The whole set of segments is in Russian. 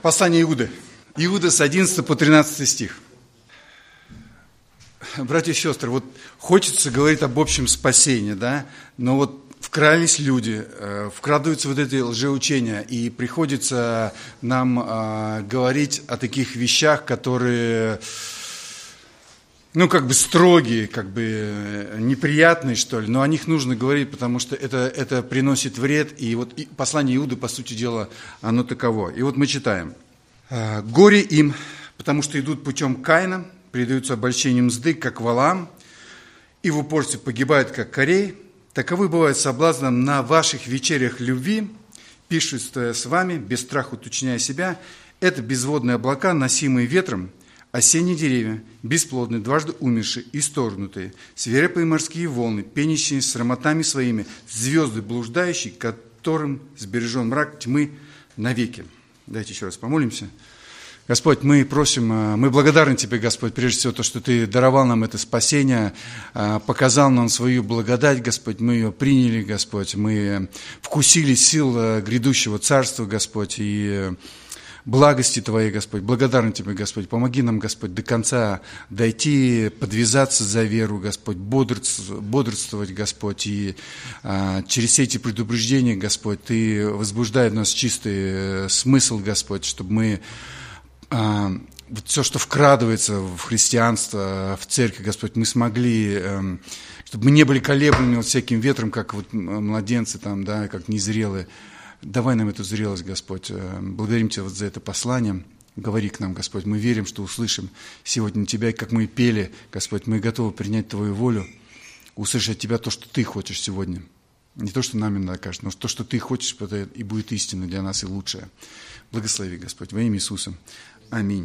Послание Иуды. Иуда с 11 по 13 стих. Братья и сестры, вот хочется говорить об общем спасении, да, но вот вкрались люди, вкрадываются вот эти лжеучения, и приходится нам говорить о таких вещах, которые, строгие, неприятные, что ли, но о них нужно говорить, потому что это приносит вред, и вот послание Иуды, по сути дела, оно таково. И вот мы читаем. «Горе им, потому что идут путем Каина, предаются обольщениям мзды, как валам, и в упорстве погибают, как Корей. Таковы бывают соблазном на ваших вечерях любви, пишут, стоя с вами, без страха уточняя себя. Это безводные облака, носимые ветром, осенние деревья, бесплодные, дважды умершие, исторгнутые, свирепые морские волны, пенящие срамотами своими, звезды блуждающие, которым сбережен мрак тьмы навеки». Давайте еще раз помолимся. Господь, мы просим, мы благодарны Тебе, Господь, прежде всего, то, что Ты даровал нам это спасение, показал нам свою благодать, Господь, мы ее приняли, Господь, мы вкусили сил грядущего царства, Господь, и благости Твоей, Господь, благодарны Тебе, Господь, помоги нам, Господь, до конца дойти, подвязаться за веру, Господь, бодрствовать, Господь, и через все эти предупреждения, Господь, Ты возбуждай в нас чистый смысл, Господь, чтобы мы все, что вкрадывается в христианство, в церковь, Господь, мы смогли, чтобы мы не были колеблемы вот всяким ветром, как вот младенцы там, да, как незрелые. Давай нам эту зрелость, Господь. Благодарим Тебя вот за это послание. Говори к нам, Господь. Мы верим, что услышим сегодня Тебя, и как мы пели, Господь, мы готовы принять Твою волю, услышать от Тебя то, что Ты хочешь сегодня. Не то, что нам иногда кажется, но то, что Ты хочешь, это и будет истина для нас и лучшее. Благослови, Господь, во имя Иисуса. Аминь.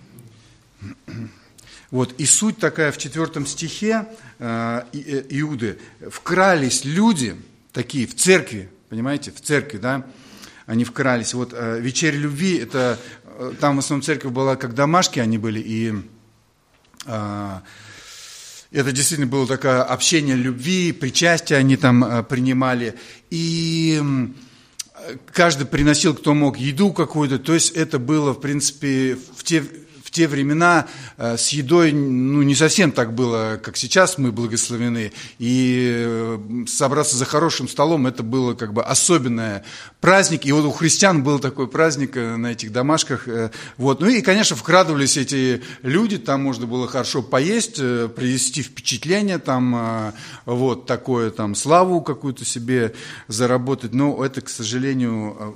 Вот, и суть такая в 4 стихе Иуды. Вкрались люди такие в церкви, понимаете, в церкви, да, они вкрались. Вот вечеря любви, это, там в основном церковь была, как домашки они были, и это действительно было такое общение любви, причастие они там принимали, и каждый приносил, кто мог, еду какую-то, то есть это было, в принципе, в те времена с едой не совсем так было, как сейчас мы благословены, и собраться за хорошим столом, это было особенный праздник, и вот у христиан был такой праздник на этих домашках, вот. Ну и, конечно, вкрадывались эти люди, там можно было хорошо поесть, привести впечатление, там, вот, такое, там, славу какую-то себе заработать, но это, к сожалению,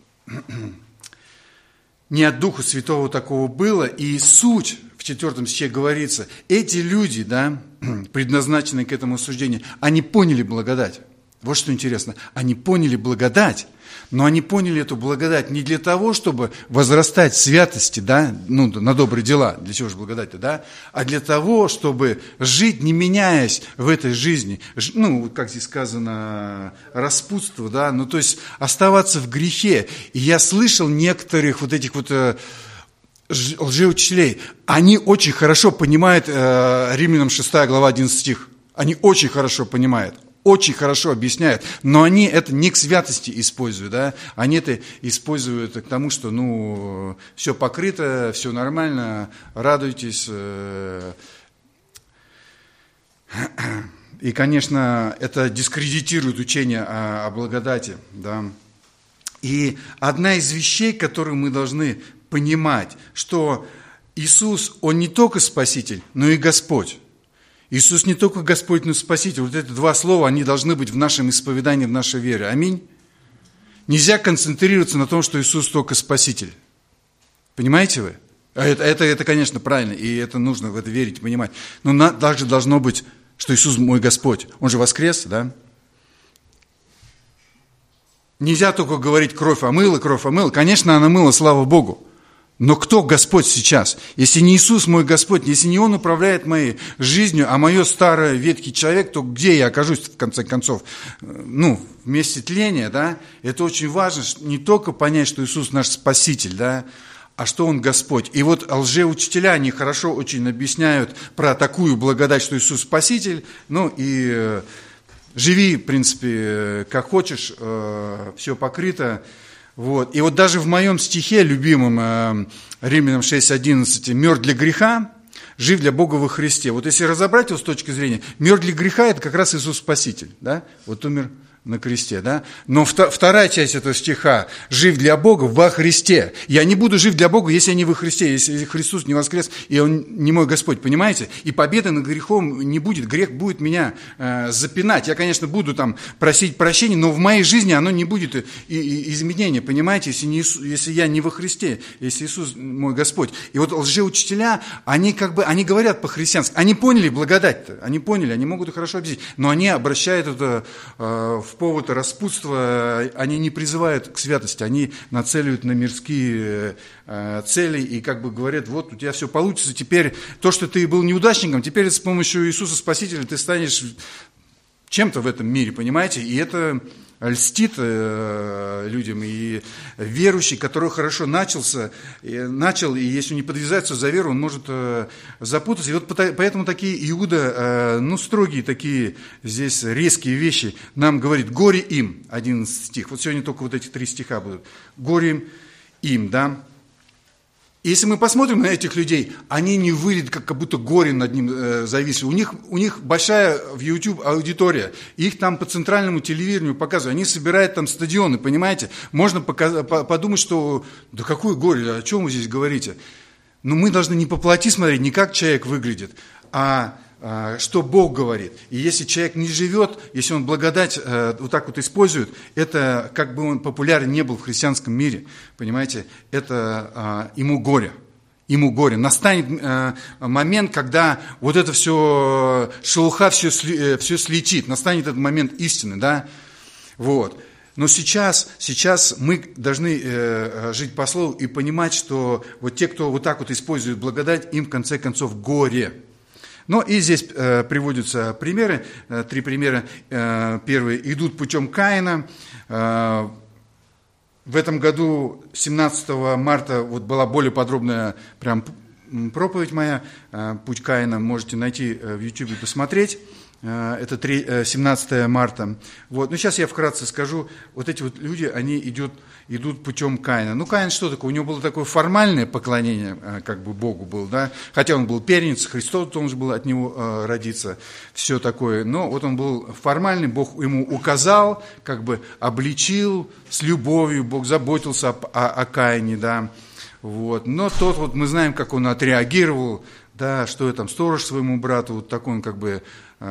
не от Духа Святого такого было, и суть в 4 стихе говорится, эти люди, да, предназначенные к этому осуждению, они поняли благодать. Вот что интересно, они поняли благодать, но они поняли эту благодать не для того, чтобы возрастать в святости, да, на добрые дела, для чего же благодать-то, да, а для того, чтобы жить, не меняясь в этой жизни, как здесь сказано, распутство, да, то есть оставаться в грехе. И я слышал некоторых вот этих вот лжеучителей, они очень хорошо понимают Римлянам 6 глава 11 стих, они очень хорошо понимают. Очень хорошо объясняют, но они это не к святости используют, да? Они это используют к тому, что, все покрыто, все нормально, радуйтесь. И, конечно, это дискредитирует учение о благодати, да? И одна из вещей, которую мы должны понимать, что Иисус, Он не только Спаситель, но и Господь. Иисус не только Господь, но и Спаситель. Вот эти два слова, они должны быть в нашем исповедании, в нашей вере. Аминь. Нельзя концентрироваться на том, что Иисус только Спаситель. Понимаете вы? Это, конечно, правильно, и это нужно в это верить, понимать. Но также должно быть, что Иисус мой Господь. Он же воскрес, да? Нельзя только говорить кровь омыла, кровь омыла. Конечно, она мыла, слава Богу. Но кто Господь сейчас? Если не Иисус мой Господь, если не Он управляет моей жизнью, а мое старый ветхий человек, то где я окажусь в конце концов? В месте тления, да? Это очень важно, не только понять, что Иисус наш Спаситель, да, а что Он Господь. И вот лжеучителя, они хорошо очень объясняют про такую благодать, что Иисус Спаситель, живи, в принципе, как хочешь, все покрыто. Вот. И вот даже в моем стихе, любимом, Римлянам 6:11, «Мертв для греха, жив для Бога во Христе». Вот если разобрать его с точки зрения, мертв для греха – это как раз Иисус Спаситель, да? Вот умер на кресте, да? Но вторая часть этого стиха – жив для Бога во Христе. Я не буду жив для Бога, если я не во Христе, если Христос не воскрес, и Он не мой Господь, понимаете? И победы над грехом не будет, грех будет меня запинать. Я, конечно, буду там просить прощения, но в моей жизни оно не будет изменения, понимаете? Если я не во Христе, если Иисус мой Господь. И вот лжеучителя, они говорят по-христиански, они поняли благодать-то, они поняли, они могут и хорошо объяснить, но они обращают это в повод распутства, они не призывают к святости, они нацеливают на мирские цели и как бы говорят, вот у тебя все получится, теперь то, что ты был неудачником, теперь с помощью Иисуса Спасителя ты станешь чем-то в этом мире, понимаете? И это льстит людям, и верующий, который хорошо начал, и если не подвязается за веру, он может запутаться. И вот поэтому такие Иуда, строгие такие здесь резкие вещи нам говорит: горе им, 11 стих. Вот сегодня только вот эти 3 стиха будут. Горе им, да. Если мы посмотрим на этих людей, они не выглядят, как будто горе над ним зависли. У них большая в YouTube аудитория. Их там по центральному телевидению показывают. Они собирают там стадионы, понимаете? Можно подумать, что да какое горе, о чем вы здесь говорите? Но мы должны не по плоти смотреть, не как человек выглядит, а что Бог говорит. И если человек не живет, если он благодать вот так вот использует, это как бы он популярен не был в христианском мире, понимаете, это ему горе. Ему горе. Настанет момент, когда вот это все, шелуха все слетит, настанет этот момент истины, да, вот. Но сейчас мы должны жить по слову и понимать, что вот те, кто вот так вот использует благодать, им в конце концов горе. Ну и здесь приводятся примеры, 3 примера. Первый: идут путем Каина. В этом году, 17 марта, вот была более подробная прям проповедь моя, «Путь Каина», можете найти в YouTube и посмотреть. Это 17 марта. Вот. Ну, сейчас я вкратце скажу. Вот эти вот люди, они идут путем Каина. Ну, Каин что такое? У него было такое формальное поклонение, как бы Богу был, да? Хотя он был первенец, Христос должен был от него родиться, все такое. Но вот он был формальный, Бог ему указал, как бы обличил с любовью, Бог заботился о Каине, да? Вот. Но тот, вот мы знаем, как он отреагировал, да, что я там сторож своему брату, вот такой он как бы,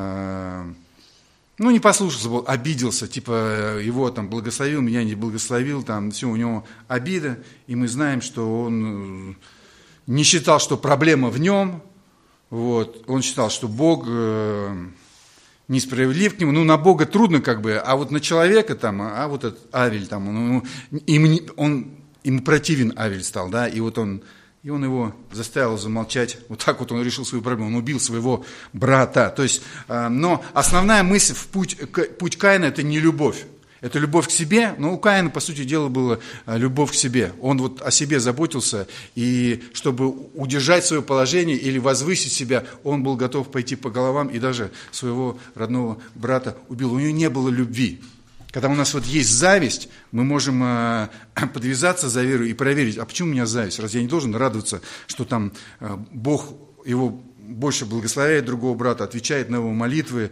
не послушался, был, обиделся, типа его там благословил, меня не благословил, там все, у него обида, и мы знаем, что он не считал, что проблема в нем, вот, он считал, что Бог несправедлив к нему, на Бога трудно как бы, а вот на человека там, а вот этот Авель там, ему противен Авель стал, да, и вот он его заставил замолчать. Вот так вот он решил свою проблему. Он убил своего брата. То есть, но основная мысль в путь Каина – это не любовь. Это любовь к себе. Но у Каина, по сути дела, была любовь к себе. Он вот о себе заботился. И чтобы удержать свое положение или возвысить себя, он был готов пойти по головам и даже своего родного брата убил. У него не было любви. Когда у нас вот есть зависть, мы можем подвязаться за веру и проверить, а почему у меня зависть? Разве я не должен радоваться, что там Бог его больше благословляет другого брата, отвечает на его молитвы?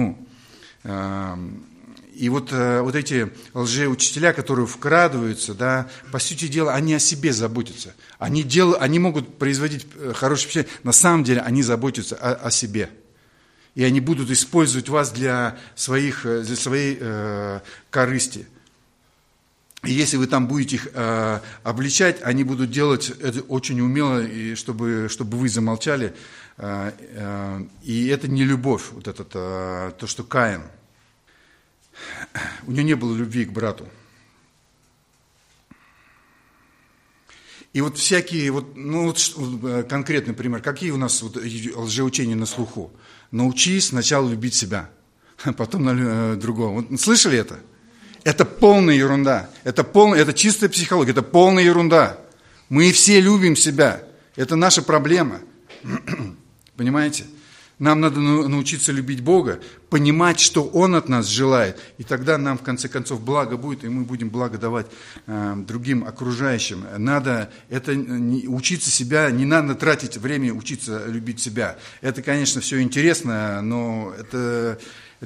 И вот эти лжеучителя, которые вкрадываются, да, по сути дела, они о себе заботятся. Они могут производить хорошее впечатление, на самом деле они заботятся о себе. И они будут использовать вас для своей корысти. И если вы там будете их обличать, они будут делать это очень умело, и чтобы вы замолчали. И это не любовь, вот это то, что Каин. У него не было любви к брату. И вот всякие, конкретный пример, какие у нас лжеучения на слуху? Научись сначала любить себя, а потом другого. Вот, слышали это? Это полная ерунда. Это чистая психология, это полная ерунда. Мы все любим себя. Это наша проблема. Понимаете? Нам надо научиться любить Бога, понимать, что Он от нас желает. И тогда нам, в конце концов, благо будет, и мы будем благо давать другим окружающим. Надо учиться себя, не надо тратить время учиться любить себя. Это, конечно, все интересно, но это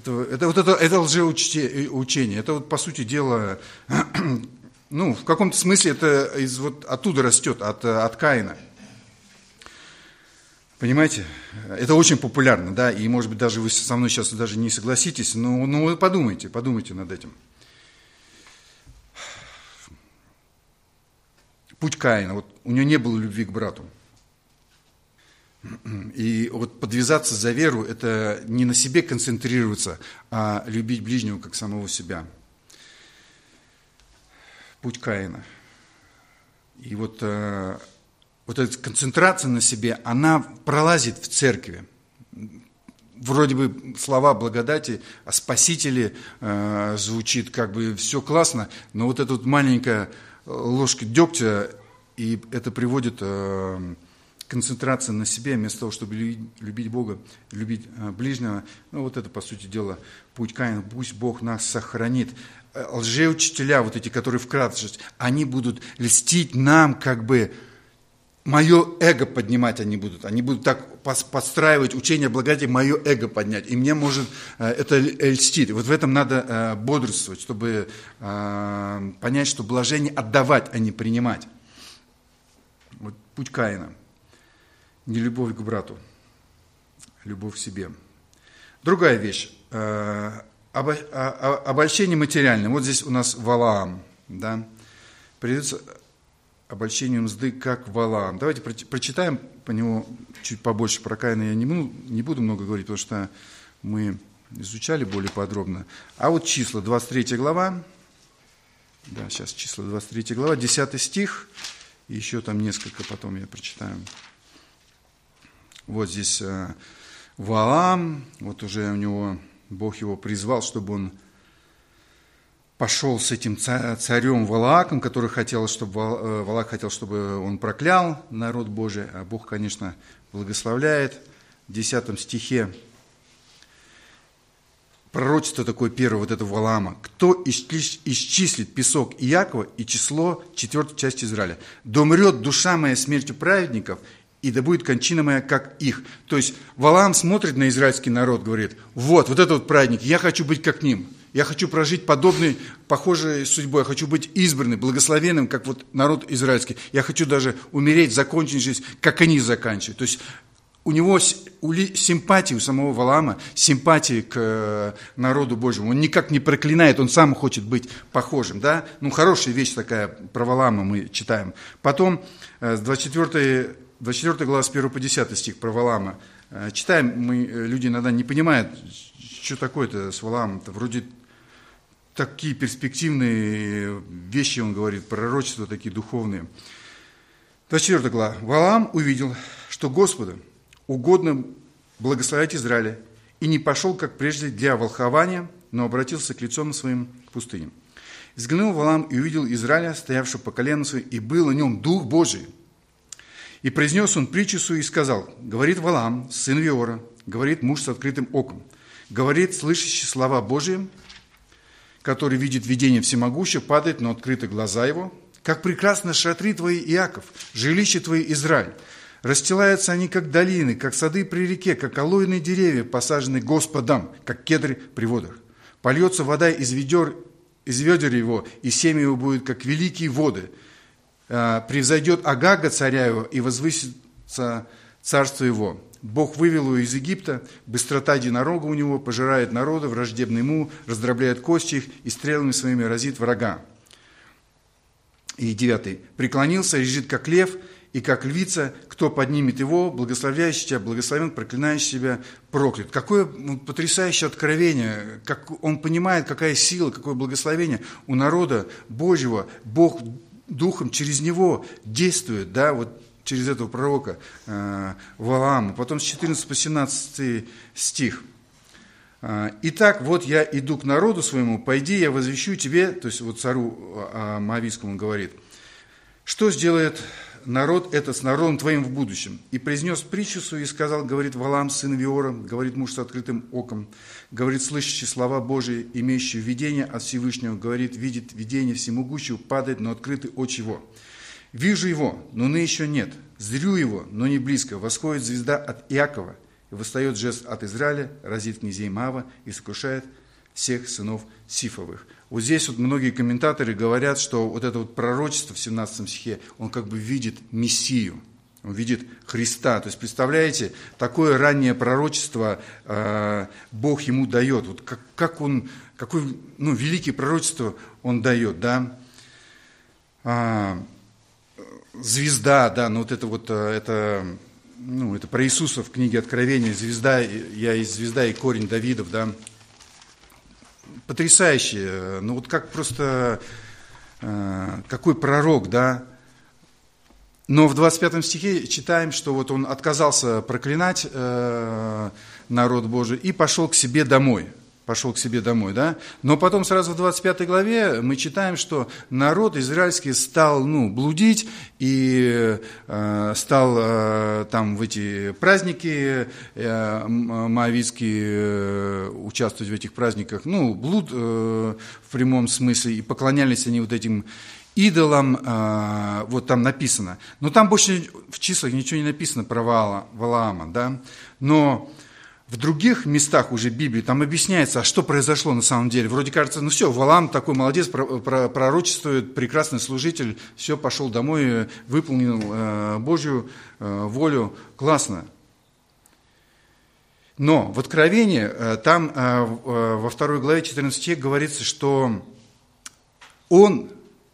лжеучение. Это вот, по сути дела, в каком-то смысле это оттуда растет, от Каина. Понимаете? Это очень популярно, да, и, может быть, даже вы со мной сейчас даже не согласитесь, но вы подумайте над этим. Путь Каина, вот у него не было любви к брату. И вот подвязаться за веру – это не на себе концентрироваться, а любить ближнего как самого себя. Путь Каина. И вот эта концентрация на себе, она пролазит в церкви. Вроде бы слова благодати о Спасителе звучит, как бы все классно, но вот эта вот маленькая ложка дегтя, и это приводит к концентрации на себе, вместо того, чтобы любить Бога, любить ближнего. Вот это, по сути дела, путь Каина. Пусть Бог нас сохранит. Лжеучителя, вот эти, которые вкратце, они будут льстить нам, как бы, мое эго поднимать они будут так подстраивать учение о благодати, мое эго поднять, и мне может это льстить. Вот в этом надо бодрствовать, чтобы понять, что блажение отдавать, а не принимать. Вот путь Каина. Не любовь к брату, любовь к себе. Другая вещь. Обольщение материальное. Вот здесь у нас Валаам, да, придется обольщение мзды, как Валаам. Давайте прочитаем по нему чуть побольше. Про Каина я не буду много говорить, потому что мы изучали более подробно. А вот числа, 23 глава, да, сейчас числа 23 глава, 10 стих, и еще там несколько потом я прочитаю. Вот здесь Валаам, вот уже у него, Бог его призвал, чтобы он пошел с этим царем Валааком, который хотел, чтобы Валаак хотел, чтобы он проклял народ Божий, а Бог, конечно, благословляет. В 10 стихе пророчество такое первое, вот это Валаама. «Кто исчислит песок Иакова и число 4 части Израиля? Да умрет душа моя смертью праведников, и да будет кончина моя, как их». То есть Валаам смотрит на израильский народ, говорит, вот это вот праведник, я хочу быть как ним. Я хочу прожить похожей судьбой, я хочу быть избранным, благословенным, как вот народ израильский. Я хочу даже умереть, закончить жизнь, как они заканчивают. То есть у него симпатии, у самого Валаама, симпатии к народу Божьему. Он никак не проклинает, он сам хочет быть похожим. Да? Хорошая вещь такая про Валаама мы читаем. Потом с 24 глава с 1 по 10 стих про Валаама. Читаем, люди иногда не понимают, что такое-то с Валаамом-то. Вроде такие перспективные вещи, он говорит, пророчества такие духовные. 24 глава. Валаам увидел, что Господу угодно благословять Израиля, и не пошел, как прежде, для волхования, но обратился к лицом своим к пустыне. Взглянул Валаам и увидел Израиля, стоявшего по колену своему, и был на нем Дух Божий. И произнес он притчу свою и сказал, говорит Валаам, сын Виора, говорит муж с открытым оком, говорит слышащий слова Божии, который видит видение всемогущего, падает, но открыты глаза его. Как прекрасны шатры твои, Иаков, жилище твои, Израиль. Расстилаются они, как долины, как сады при реке, как алоэные деревья, посаженные Господом, как кедры при водах. Польется вода из ведер его, и семя его будет, как великие воды. Превзойдет Агага, царя его, и возвысится царство его. Бог вывел его из Египта, быстрота единорога у него, пожирает народа, враждебно ему, раздробляет кости их и стрелами своими разит врага. И 9. Преклонился, лежит как лев и как львица, кто поднимет его, благословляющий тебя, благословен, проклинающий тебя, проклят. Какое потрясающее откровение, как он понимает, какая сила, какое благословение у народа Божьего, Бог Духом через него действует, да, вот через этого пророка Валаама. Потом с 14 по 17 стих. «Итак, вот я иду к народу своему, пойди, я возвещу тебе», то есть вот царю Моавийскому он говорит, что сделает народ это с народом твоим в будущем. И произнес притчу свою и сказал, говорит Валаам, сын Виора, говорит муж с открытым оком, говорит слышащий слова Божии, имеющий видение от Всевышнего, говорит, видит видение всемогущего, падает на открытые очи его. Вижу его, но ныне еще нет. Зрю его, но не близко. Восходит звезда от Иакова, и восстает жест от Израиля, разит князей Моава и сокрушает всех сынов Сифовых. Вот здесь вот многие комментаторы говорят, что вот это вот пророчество в 17 стихе, он как бы видит Мессию, он видит Христа. То есть, представляете, такое раннее пророчество Бог ему дает. Вот какое великое пророчество он дает, да? Звезда, да, ну вот это про Иисуса в книге Откровения, звезда, я есть звезда и корень Давидов, да, потрясающе, ну вот как просто, какой пророк, да, но в 25 стихе читаем, что вот он отказался проклинать народ Божий и пошел к себе домой, да, но потом сразу в 25 главе мы читаем, что народ израильский стал, блудить и стал там в эти праздники моавитские участвовать в этих праздниках, блуд в прямом смысле, и поклонялись они вот этим идолам, вот там написано, но там больше в числах ничего не написано про Валаама, да, но в других местах уже Библии там объясняется, а что произошло на самом деле. Вроде кажется, все, Валаам такой молодец, пророчествует, прекрасный служитель, все, пошел домой, выполнил Божью волю, классно. Но в Откровении, там во 2 главе 14 стих говорится, что он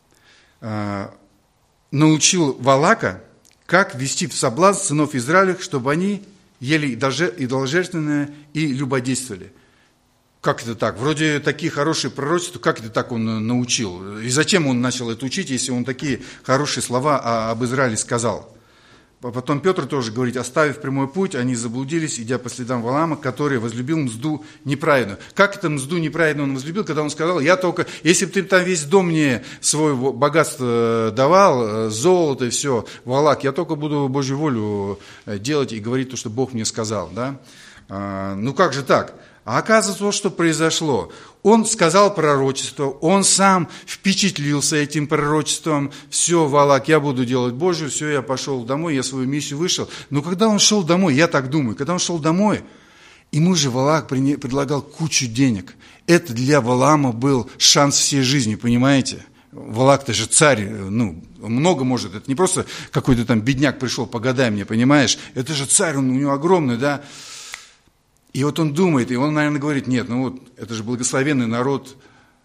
научил Валака, как вести в соблазн сынов Израилевых, чтобы они ели идоложертвенное и любодействовали. Как это так? Вроде такие хорошие пророчества, как это так он научил? И зачем он начал это учить, если он такие хорошие слова об Израиле сказал? Потом Петр тоже говорит, оставив прямой путь, они заблудились, идя по следам Валаама, который возлюбил мзду неправедную. Как это мзду неправедную он возлюбил, когда он сказал, я только, если бы ты там весь дом мне свое богатство давал, золото и все, Валак, я только буду Божью волю делать и говорить то, что Бог мне сказал. Да? Как же так? А оказывается, вот что произошло. Он сказал пророчество, он сам впечатлился этим пророчеством. Все, Валак, я буду делать Божью, все, я пошел домой, я свою миссию вышел. Но когда он шел домой, я так думаю, когда он шел домой, ему же Валак предлагал кучу денег. Это для Валаама был шанс всей жизни, понимаете? Валак-то же царь, много может. Это не просто какой-то там бедняк пришел, погадай мне, понимаешь? Это же царь, он у него огромный, да? И вот он думает, и он, наверное, говорит, нет, это же благословенный народ,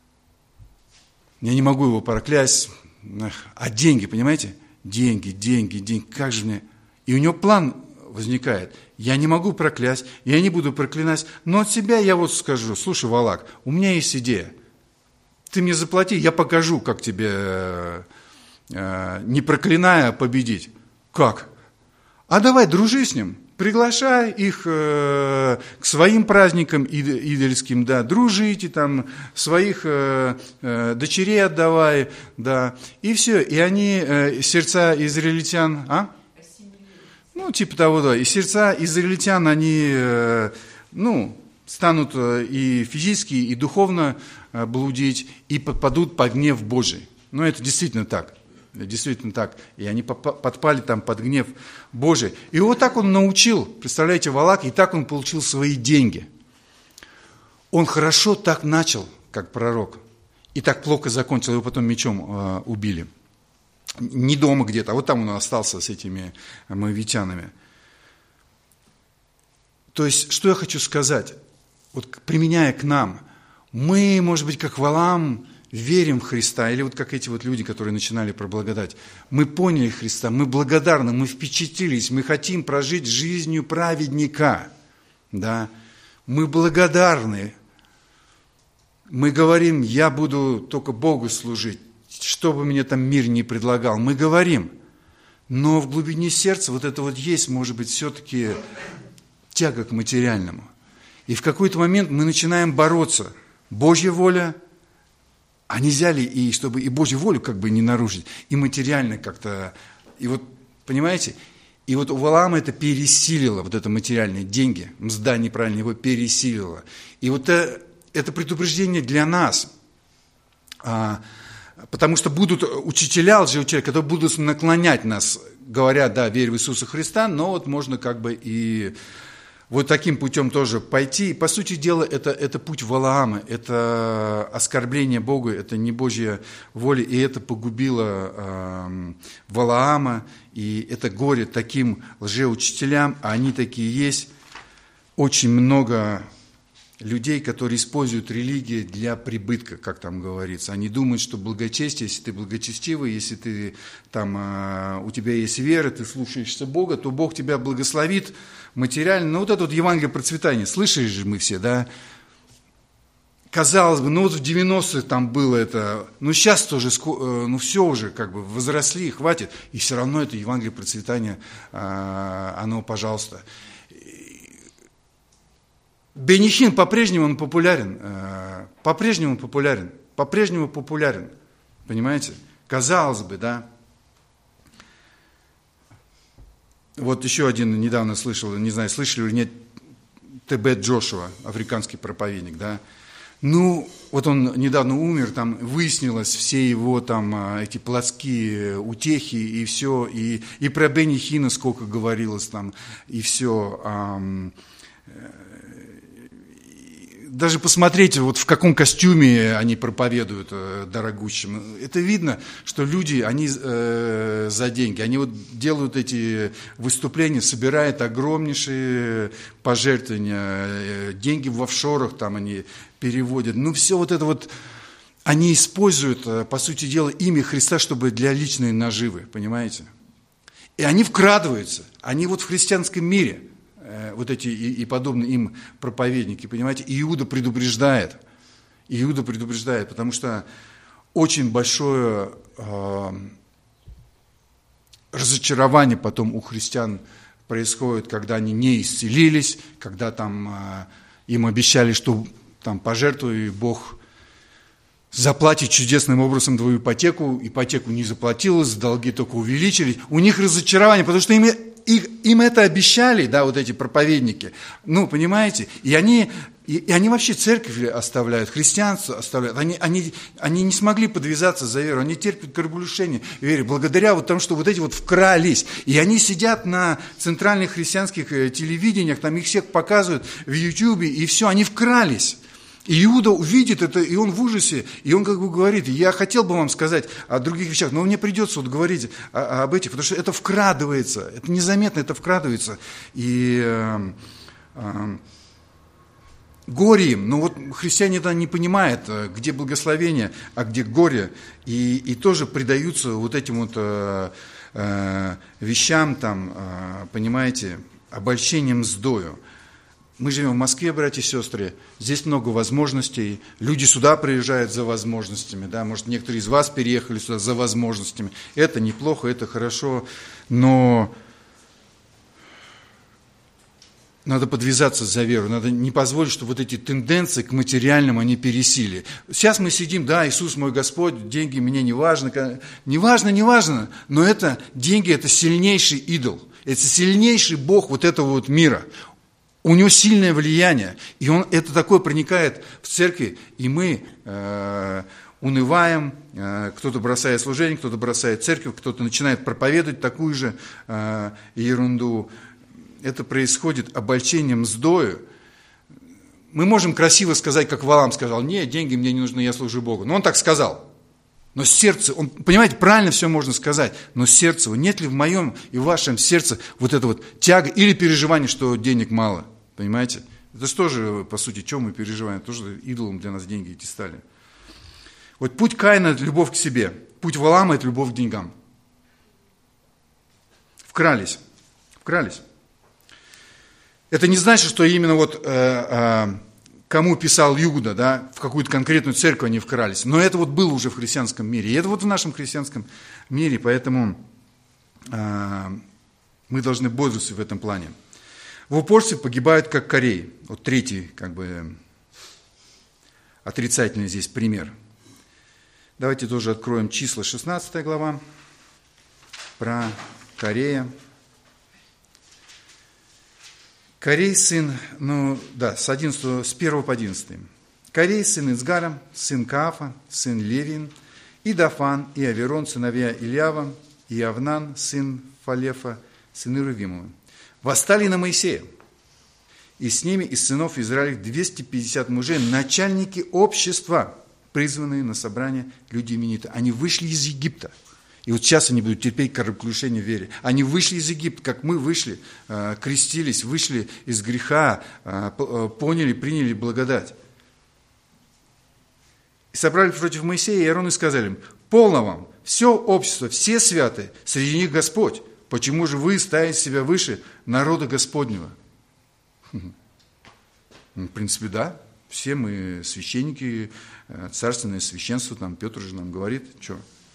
я не могу его проклясть, а деньги, понимаете? Деньги, как же мне? И у него план возникает, я не могу проклясть, я не буду проклинать, но от себя я вот скажу, слушай, Валак, у меня есть идея, ты мне заплати, я покажу, как тебе, не проклиная, победить. Как? А давай, дружи с ним. Приглашай их к своим праздникам идольским, да, дружите там, своих дочерей отдавай, да, и все, и они сердца израильтян, типа того, да, и сердца израильтян, они, станут и физически, и духовно блудить, и попадут под гнев Божий. Это действительно так. Действительно так. И они подпали там под гнев Божий. И вот так он научил, представляете, Валак, и так он получил свои деньги. Он хорошо так начал, как пророк, и так плохо закончил, его потом мечом убили. Не дома где-то, а вот там он остался с этими моавитянами. То есть, что я хочу сказать, вот применяя к нам, мы, может быть, как Валаам, верим в Христа, или вот как эти вот люди, которые начинали про благодать. Мы поняли Христа, мы благодарны, мы впечатлились, мы хотим прожить жизнью праведника. Да? Мы благодарны. Мы говорим, я буду только Богу служить, что бы мне там мир не предлагал. Мы говорим. Но в глубине сердца вот это вот есть, может быть, все-таки тяга к материальному. И в какой-то момент мы начинаем бороться. Божья воля, а нельзя ли, и чтобы и Божью волю как бы не нарушить, и материально как-то, и вот Понимаете? И вот у Валаама это пересилило, вот это материальные деньги, мзда неправильно его пересилила. И вот это предупреждение для нас, потому что будут учителя, лжеучителя, которые будут наклонять нас, говоря, да, верь в Иисуса Христа, но вот можно как бы и вот таким путем тоже пойти. И, по сути дела, это путь Валаама, это оскорбление Бога, это не Божья воля, и это погубило Валаама, и это горе таким лжеучителям, а они такие есть. Очень много людей, которые используют религию для прибытка, как там говорится. Они думают, что благочестие, если ты благочестивый, если ты там, у тебя есть вера, ты слушаешься Бога, то Бог тебя благословит материально. Ну, вот это вот Евангелие процветания, слышали же мы все, да? Казалось бы, ну вот в 90-х там было это, ну сейчас тоже, ну все уже как бы возросли, хватит, и все равно это Евангелие процветания, оно, пожалуйста. Бенни Хинн по-прежнему он популярен, понимаете? Казалось бы, да. Вот еще один недавно слышал, не знаю, слышали или нет, Т.Б. Джошуа, африканский проповедник, да. Ну, вот он недавно умер, там выяснилось все его там эти плотские утехи и все, и про Бенни Хинна сколько говорилось там, и все. Даже посмотрите, вот в каком костюме они проповедуют дорогущим. Это видно, что люди, они за деньги. Они вот делают эти выступления, собирают огромнейшие пожертвования, деньги в офшорах там они переводят. Ну, все вот это вот, они используют, по сути дела, имя Христа, чтобы для личной наживы, понимаете? И они вкрадываются, они вот в христианском мире, вот эти и подобные им проповедники, понимаете, Иуда предупреждает, потому что очень большое разочарование потом у христиан происходит, когда они не исцелились, когда там им обещали, что там пожертвуй, Бог заплатит чудесным образом твою ипотеку не заплатилась, долги только увеличились, у них разочарование, потому что им это обещали, да, вот эти проповедники, ну, понимаете, и они вообще церковь оставляют, христианство оставляют, они не смогли подвязаться за веру, они терпят кораблекрушение в вере, благодаря вот тому, что вот эти вот вкрались, и они сидят на центральных христианских телевидениях, там их всех показывают в Ютьюбе, и все, они вкрались. И Иуда увидит это, и он в ужасе, и он как бы говорит, я хотел бы вам сказать о других вещах, но мне придется вот говорить об этих, потому что это вкрадывается, это незаметно, это вкрадывается. И горе им, но вот христиане это не понимают, где благословение, а где горе, и тоже предаются вот этим вот вещам, там, понимаете, обольщением мздою. Мы живем в Москве, братья и сестры, здесь много возможностей, люди сюда приезжают за возможностями, да, может, некоторые из вас переехали сюда за возможностями, это неплохо, это хорошо, но надо подвязаться за веру, надо не позволить, чтобы вот эти тенденции к материальному, они пересилили. Сейчас мы сидим, да, Иисус мой Господь, деньги мне не важно, но это деньги, это сильнейший идол, это сильнейший Бог вот этого вот мира. У него сильное влияние, и это такое проникает в церкви, и мы унываем, кто-то бросает служение, кто-то бросает церковь, кто-то начинает проповедовать такую же ерунду. Это происходит обольщением мздою. Мы можем красиво сказать, как Валаам сказал, нет, деньги мне не нужны, я служу Богу. Но он так сказал. Но сердце, понимаете, правильно все можно сказать, но сердце, нет ли в моем и в вашем сердце вот это вот тяга или переживание, что денег мало, понимаете? Это же тоже, по сути, чем мы переживаем, тоже идолом для нас деньги эти стали. Вот путь Каина – это любовь к себе, путь Валаама – это любовь к деньгам. Вкрались. Это не значит, что именно вот кому писал Иуда, да, в какую-то конкретную церковь они вкрались. Но это вот было уже в христианском мире. И это вот в нашем христианском мире, поэтому мы должны бодрствовать в этом плане. В упорстве погибают, как Корей. Вот третий, как бы, отрицательный здесь пример. Давайте тоже откроем числа, 16 глава, про Корея. Корей сын, с 1 по 11. Корей сын Ицгара, сын Каафа, сын Левин, и Дафан, и Аверон, сыновья Ильява, и Авнан, сын Фалефа, сыны Рувимова. Восстали на Моисея, и с ними из сынов Израиля 250 мужей, начальники общества, призванные на собрание люди именитые. Они вышли из Египта. И вот сейчас они будут терпеть кораблекрушение в вере. Они вышли из Египта, как мы вышли, крестились, вышли из греха, поняли, приняли благодать. И собрали против Моисея и Аарона и сказали им: полно вам, все общество, все святые, среди них Господь. Почему же вы ставите себя выше народа Господнего? В принципе, да. Все мы священники, царственное священство, там Петр же нам говорит, что?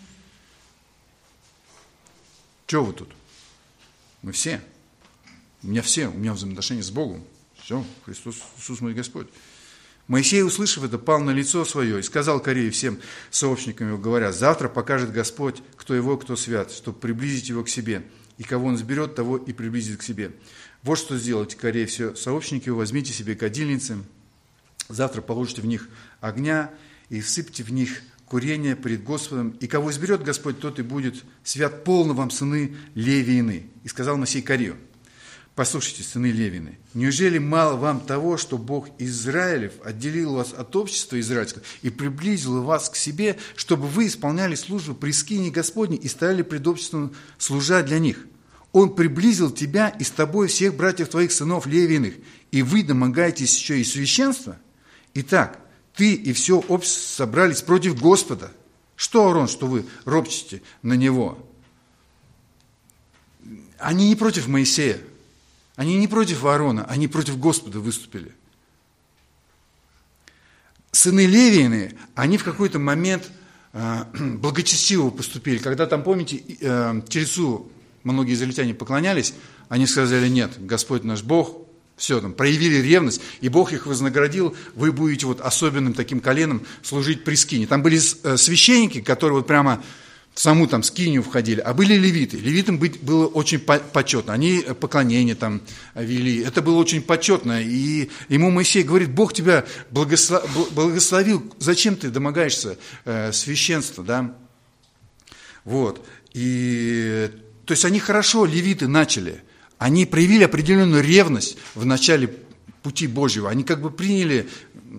Что вы тут? Мы все. У меня взаимоотношения с Богом. Все, Христос, Иисус мой Господь. Моисей, услышав это, пал на лицо свое и сказал Корее всем сообщникам его, говоря: завтра покажет Господь, кто его, кто свят, чтобы приблизить его к себе. И кого он сберет, того и приблизит к себе. Вот что сделайте, Корее, все сообщники его, возьмите себе кадильницы, завтра положите в них огня и всыпьте в них курение пред Господом, и кого изберет Господь, тот и будет свят. Полно вам, сыны Левиины. И сказал Моисей Корею: послушайте, сыны Левиины, неужели мало вам того, что Бог Израилев отделил вас от общества израильского и приблизил вас к себе, чтобы вы исполняли службу при скинии Господней и стояли пред обществом, служа для них? Он приблизил тебя и с тобой всех братьев твоих сынов Левииных, и вы домогаетесь еще и священства? Итак, ты и все общество собрались против Господа. Что, Аарон, что вы ропчете на него? Они не против Моисея, они не против Аарона, они против Господа выступили. Сыны Левиины, они в какой-то момент благочестиво поступили. Когда там, помните, Тельцу многие израильтяне поклонялись, они сказали: нет, Господь наш Бог. Все, там, проявили ревность, и Бог их вознаградил, вы будете вот особенным таким коленом служить при скине. Там были священники, которые вот прямо в саму там скинию входили, а были левиты. Левитам было очень почетно, они поклонение там вели, это было очень почетно. И ему Моисей говорит: Бог тебя благословил, зачем ты домогаешься священства, да? Вот, и то есть они хорошо, левиты, начали. Они проявили определенную ревность в начале пути Божьего. Они как бы приняли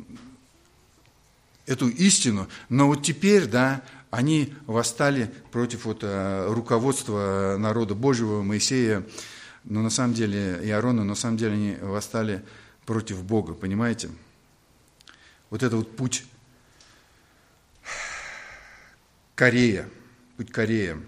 эту истину, но вот теперь, да, они восстали против вот руководства народа Божьего, Моисея, но на самом деле, и Аарона, но на самом деле они восстали против Бога, понимаете? Вот это вот путь Корея, путь Корея.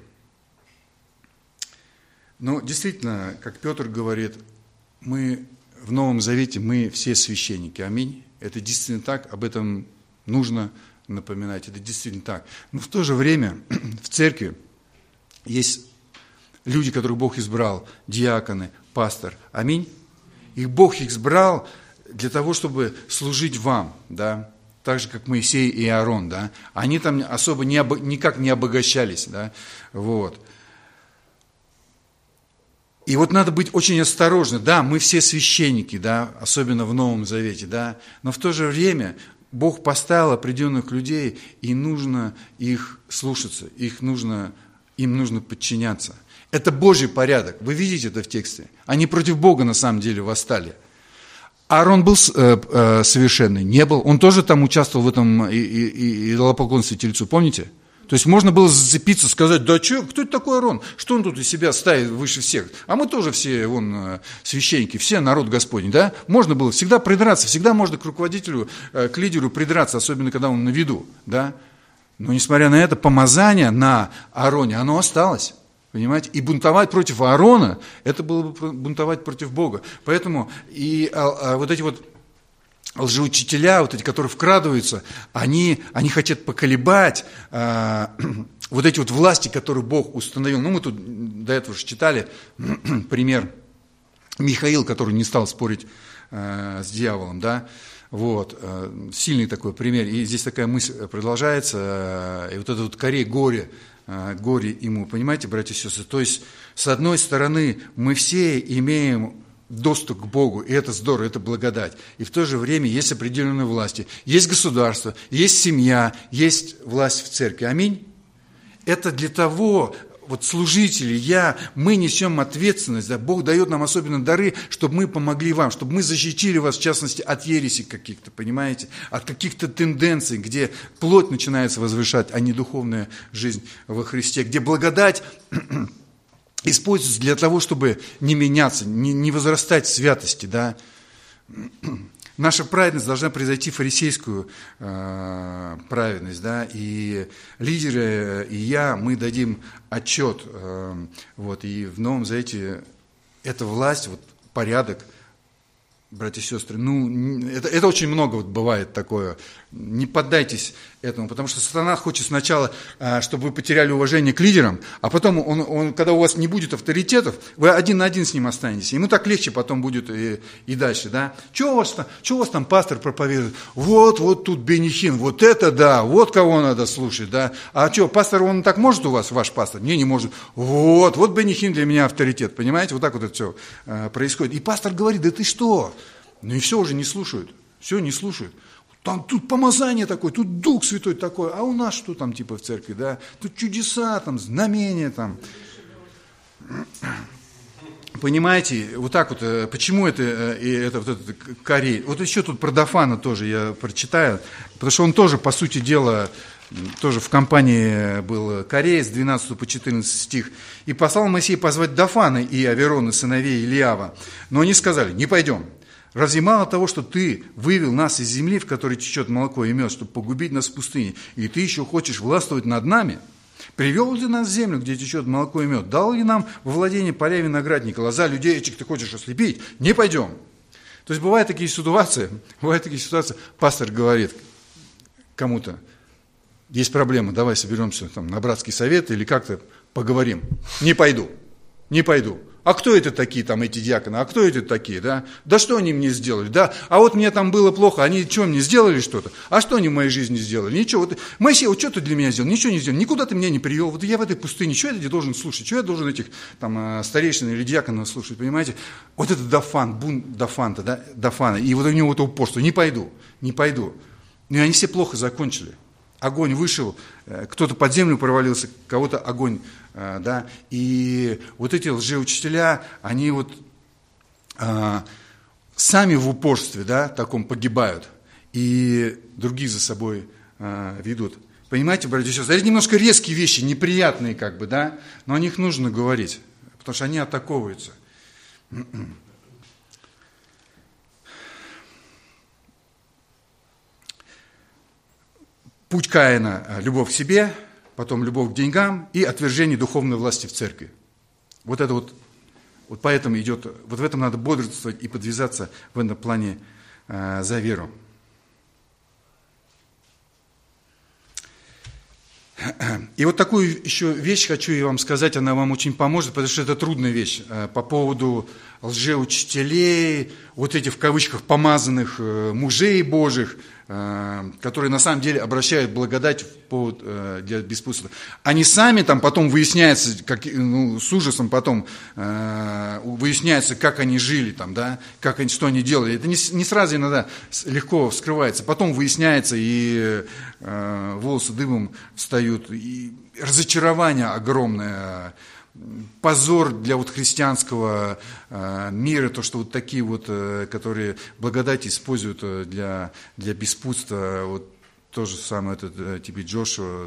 Но действительно, как Петр говорит, мы в Новом Завете, мы все священники. Аминь. Это действительно так, об этом нужно напоминать, это действительно так. Но в то же время в церкви есть люди, которых Бог избрал, диаконы, пастор. Аминь. Бог их избрал для того, чтобы служить вам, да, так же, как Моисей и Аарон, да. Они там особо никак не обогащались, да, вот. И вот надо быть очень осторожным. Да, мы все священники, да, особенно в Новом Завете, да, но в то же время Бог поставил определенных людей, и нужно их слушаться, им нужно подчиняться. Это Божий порядок, вы видите это в тексте. Они против Бога на самом деле восстали. Аарон был совершенный? Не был. Он тоже там участвовал в этом идолопоклонстве Тельцу, помните? То есть можно было зацепиться, сказать: да что, кто это такой Аарон? Что он тут из себя ставит выше всех? А мы тоже все, священники, все народ Господень, да? Можно было всегда придраться, всегда можно к руководителю, к лидеру придраться, особенно когда он на виду, да? Но несмотря на это, помазание на Аароне, оно осталось, понимаете? И бунтовать против Аарона, это было бы бунтовать против Бога. Поэтому и вот эти вот лжеучителя, вот эти, которые вкрадываются, они хотят поколебать вот эти вот власти, которые Бог установил. Мы тут до этого же читали пример Михаил, который не стал спорить с дьяволом, да, вот, сильный такой пример. И здесь такая мысль продолжается, и вот это вот Корей, горе горе ему. Понимаете, братья и сестры? То есть, с одной стороны, мы все имеем доступ к Богу, и это здорово, это благодать. И в то же время есть определенные власти. Есть государство, есть семья, есть власть в церкви. Аминь. Это для того, вот служители, мы несем ответственность, да, Бог дает нам особенно дары, чтобы мы помогли вам, чтобы мы защитили вас, в частности, от ереси каких-то, понимаете, от каких-то тенденций, где плоть начинается возвышать, а не духовная жизнь во Христе, где благодать используется для того, чтобы не меняться, не возрастать в святости, да. Наша праведность должна превзойти фарисейскую праведность, да, и лидеры, и я, мы дадим отчет, вот, и в Новом Завете эта власть, вот, порядок, братья и сестры, это очень много вот бывает такое, не поддайтесь этому, потому что сатана хочет сначала, чтобы вы потеряли уважение к лидерам, а потом, он, когда у вас не будет авторитетов, вы один на один с ним останетесь, ему так легче потом будет и дальше, да. Что у вас там пастор проповедует? Вот тут Бенни Хин, вот это да, вот кого надо слушать, да. А что, пастор, он так может у вас, ваш пастор? Не может. Вот Бенни Хин для меня авторитет, понимаете, вот так вот это все происходит. И пастор говорит, да ты что? Ну и все уже не слушают, все не слушают. Тут помазание такое, тут Дух Святой такой, а у нас что там типа в церкви, да? Тут чудеса, там, знамения, там. Понимаете, вот так вот, почему это Корей? Вот еще тут про Дафана тоже я прочитаю, потому что он тоже, по сути дела, тоже в компании был Корей, с 12 по 14 стих. «И послал Моисей позвать Дафана и Аверона, сыновей Илиава, но они сказали, не пойдем. Разве мало того, что ты вывел нас из земли, в которой течет молоко и мед, чтобы погубить нас в пустыне, и ты еще хочешь властвовать над нами? Привел ли нас в землю, где течет молоко и мед? Дал ли нам во владение поля виноградника? Лоза людей этих ты хочешь ослепить? Не пойдем». То есть бывают такие ситуации, пастор говорит кому-то, есть проблема, давай соберемся там, на братский совет или как-то поговорим. Не пойду. А кто это такие, там, эти диаконы? А кто это такие, да? Да что они мне сделали, да? А вот мне там было плохо, они что, мне сделали что-то? А что они в моей жизни сделали? Ничего. Вот, Моисей, вот что ты для меня сделал? Ничего не сделал. Никуда ты меня не привел. Вот я в этой пустыне, что я должен слушать? Что я должен этих там старейшин или диаконов слушать, понимаете? Вот это бунт Дафана. И вот у него это упорство. Не пойду. И они все плохо закончили. Огонь вышел, кто-то под землю провалился, кого-то огонь, да, и вот эти лжеучителя, они вот сами в упорстве, да, таком погибают, и других за собой ведут. Понимаете, братья и сестры, это немножко резкие вещи, неприятные как бы, да, но о них нужно говорить, потому что они атаковываются. Путь Каина – любовь к себе, потом любовь к деньгам и отвержение духовной власти в церкви. Вот это вот поэтому идет, вот в этом надо бодрствовать и подвязаться в этом плане за веру. И вот такую еще вещь хочу я вам сказать, она вам очень поможет, потому что это трудная вещь по поводу лжеучителей, вот этих в кавычках помазанных мужей Божьих, которые на самом деле обращают благодать в повод для беспутства. Они сами там потом выясняется, с ужасом потом выясняется, как они жили там, да, что они делали. Это не сразу иногда легко вскрывается. Потом выясняется, и волосы дыбом встают, и разочарование огромное, позор для вот христианского мира, то, что вот такие вот, которые благодать используют для беспутства, вот то же самое, этот типа Джошуа,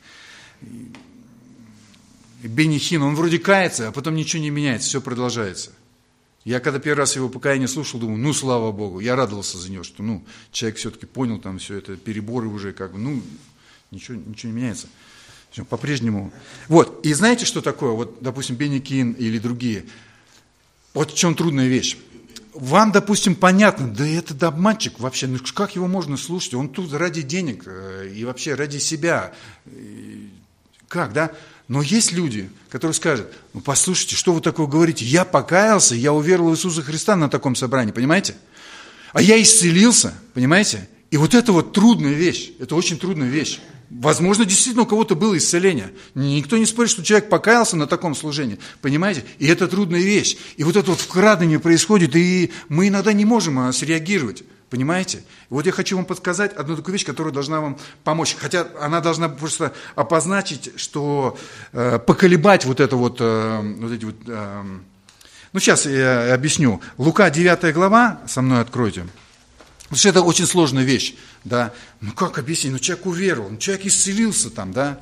Бенни Хин, он вроде кается, а потом ничего не меняется, все продолжается. Я когда первый раз его покаяние слушал, думаю, слава Богу, я радовался за него, что человек все-таки понял там все это, переборы уже как бы, ничего не меняется. По-прежнему. Вот, и знаете, что такое? Вот, допустим, Бенни Хин или другие. Вот в чем трудная вещь. Вам, допустим, понятно, да это обманщик вообще, как его можно слушать? Он тут ради денег и вообще ради себя. Как, да? Но есть люди, которые скажут, послушайте, что вы такое говорите? Я покаялся, я уверовал в Иисуса Христа на таком собрании, понимаете? А я исцелился, понимаете? И вот это вот трудная вещь, это очень трудная вещь. Возможно, действительно у кого-то было исцеление. Никто не спорит, что человек покаялся на таком служении. Понимаете? И это трудная вещь. И вот это вот вкрадывание происходит, и мы иногда не можем среагировать. Понимаете? И вот я хочу вам подсказать одну такую вещь, которая должна вам помочь. Хотя она должна просто обозначить, что поколебать вот это вот, ну, сейчас я объясню. Лука 9 глава, со мной откройте. Потому что это очень сложная вещь, да. Ну, как объяснить? Ну, человек уверовал, ну, человек исцелился там, да.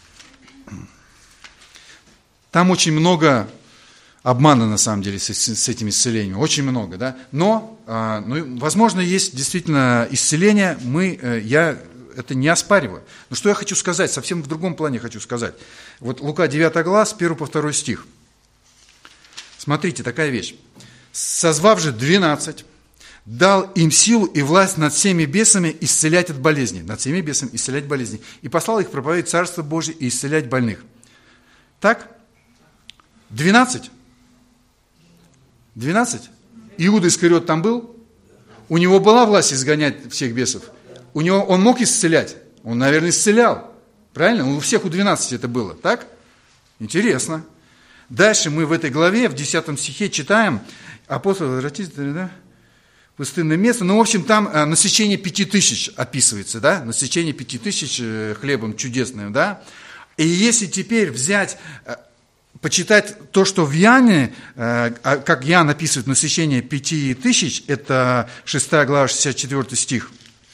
Там очень много обмана, на самом деле, с этим исцелением. Очень много, да. Но, возможно, есть действительно исцеление. Я это не оспариваю. Но что я хочу сказать? Совсем в другом плане хочу сказать. Вот Лука 9 глава, с 1 по 2 стих. Смотрите, такая вещь. «Созвав же 12, дал им силу и власть над всеми бесами исцелять от болезней». Над всеми бесами исцелять болезни. «И послал их проповедовать Царство Божие и исцелять больных». Так? 12? 12? Иуда Искариот там был? У него была власть изгонять всех бесов? Он мог исцелять? Он, наверное, исцелял. Правильно? У всех у 12 это было. Так? Интересно. Дальше мы в этой главе, в 10 стихе читаем, апостол возвратится, да, пустынное место. Ну, в общем, там насыщение 5000 описывается, да, насыщение 5000 хлебом чудесным, да. И если теперь взять, почитать то, что в Иоанне, как Иоанн описывает насыщение 5000, это 6 глава, 64 стих.